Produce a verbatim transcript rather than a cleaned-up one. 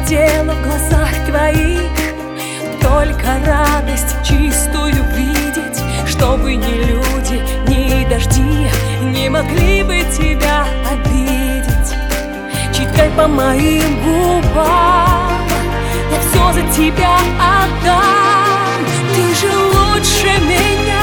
дело в глазах твоих, только радость чистую видеть, чтобы ни люди, ни дожди не могли бы тебя обидеть. Читкай по моим губам, я все за тебя отдам. Ты же лучше меня.